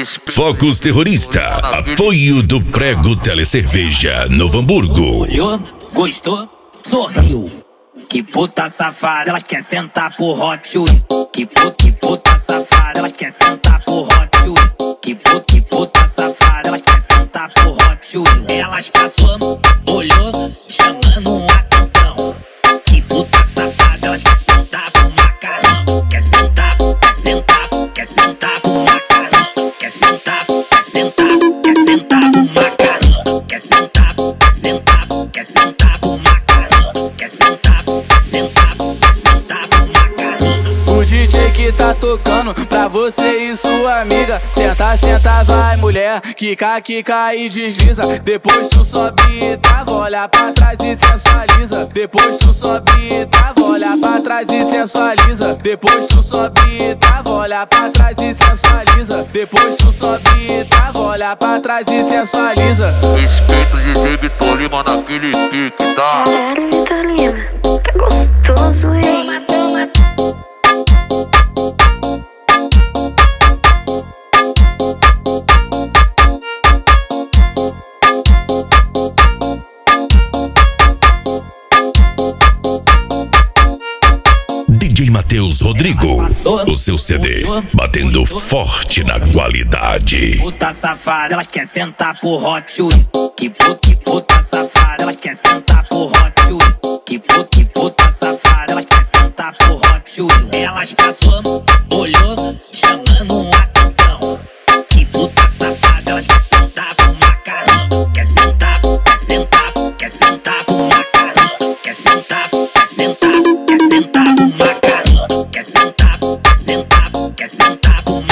Focus Terrorista, apoio do Prego Telecerveja, Novo Hamburgo. Olhou, gostou, sorriu. Que puta safada, ela quer sentar pro Hot Wheels. Que puta safada, ela quer sentar pro Hot Wheels. Que puta safada, ela quer sentar pro Hot Wheels. Elas passou, olhou, chamando a atenção. Que puta safada, elas quer sentar pro macarrão. Quer sentar pro macarrão. Quer sentar pro macarrão. Quer sentar pro macarrão. Quer sentar pro macarrão. Quer sentar pro macarrão. Quer sentar pro macarrão. O DJ que tá tocando pra você e sua amiga. Senta, senta, vai mulher, quica, quica e desliza. Depois tu sobe e trava, olha pra trás e sensualiza. Depois tu sobe e trava, olha pra trás e sensualiza. Depois tu sobe e trava, olha pra trás e sensualiza. Depois tu sobe e trava, olha pra trás e sensualiza. Respeito o DJ Vitor Lima naquele pique, tá? Caralho, Vitor Lima, tá gostoso, hein? DJ Matheus Rodrigo, o seu CD, batendo forte na qualidade. Puta safada, ela quer sentar pro Hot Wheels. Que puta safada, ela quer sentar pro Hot Wheels. Que puta safada, ela quer sentar pro Hot Wheels. Elas passou, olhou, chamando a atenção. Que puta safada, elas quer sentar pro macarrão. Quer sentar pro macarrão. Quer sentar pro macarrão. Quer sentar pro macarrão. Quer sentar pro macarrão. Quer sentar pro macarrão. Quer sentar pro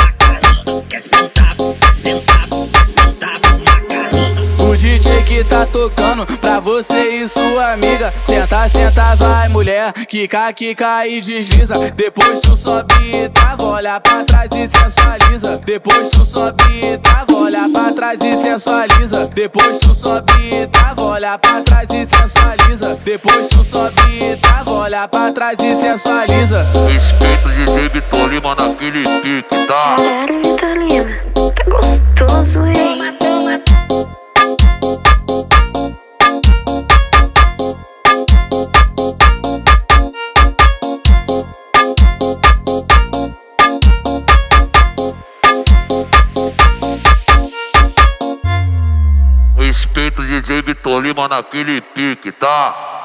macarrão. O DJ que tá tocando pra você e sua amiga. Senta, senta, vai mulher, quica, quica e desliza. Depois tu sobe e trava, olha pra trás e sensualiza. Depois tu sobe e trava, olha pra trás e sensualiza. Depois tu sobe e trava, olha pra trás e sensualiza. Depois tu sobe e trava, olha pra trás e sensualiza. Respeito o DJ Vitor Lima naquele pique, tá? Caralho, Vitor Lima, tá gostoso, hein? Respeito o DJ Vitor Lima naquele pique, tá?